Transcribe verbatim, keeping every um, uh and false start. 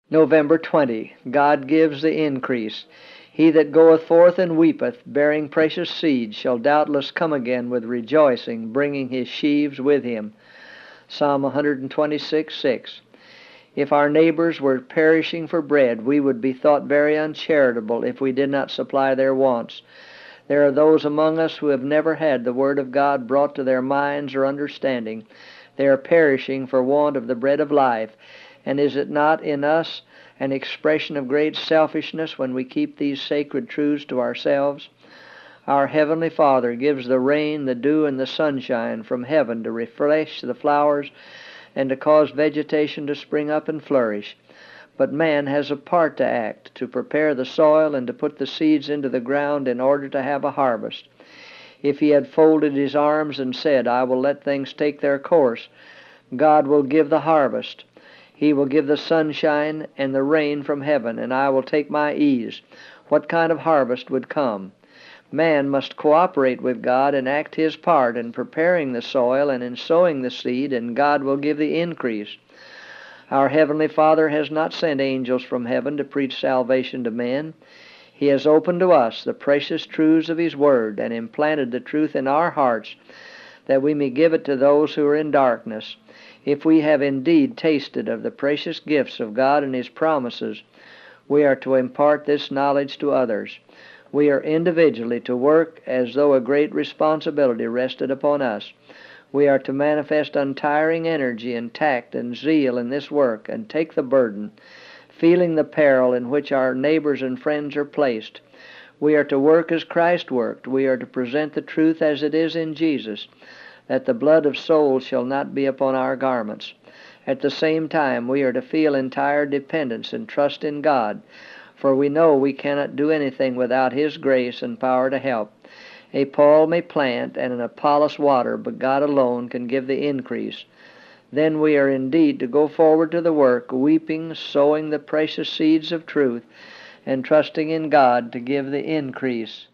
November twentieth. God gives the increase. He that goeth forth and weepeth, bearing precious seed, shall doubtless come again with rejoicing, bringing his sheaves with him. Psalm one twenty-six, six. If our neighbors were perishing for bread, we would be thought very uncharitable if we did not supply their wants. There are those among us who have never had the Word of God brought to their minds or understanding. They are perishing for want of the bread of life. And is it not in us an expression of great selfishness when we keep these sacred truths to ourselves? Our Heavenly Father gives the rain, the dew, and the sunshine from heaven to refresh the flowers and to cause vegetation to spring up and flourish. But man has a part to act, to prepare the soil and to put the seeds into the ground in order to have a harvest. If he had folded his arms and said, "I will let things take their course," God will give the harvest. He will give the sunshine and the rain from heaven, and I will take my ease. What kind of harvest would come? Man must cooperate with God and act his part in preparing the soil and in sowing the seed, and God will give the increase. Our Heavenly Father has not sent angels from heaven to preach salvation to men. He has opened to us the precious truths of His Word and implanted the truth in our hearts that we may give it to those who are in darkness. If we have indeed tasted of the precious gifts of God and His promises, we are to impart this knowledge to others. We are individually to work as though a great responsibility rested upon us. We are to manifest untiring energy and tact and zeal in this work and take the burden, feeling the peril in which our neighbors and friends are placed. We are to work as Christ worked. We are to present the truth as it is in Jesus, that the blood of souls shall not be upon our garments. At the same time, we are to feel entire dependence and trust in God, for we know we cannot do anything without His grace and power to help. A Paul may plant and an Apollos water, but God alone can give the increase. Then we are indeed to go forward to the work, weeping, sowing the precious seeds of truth, and trusting in God to give the increase.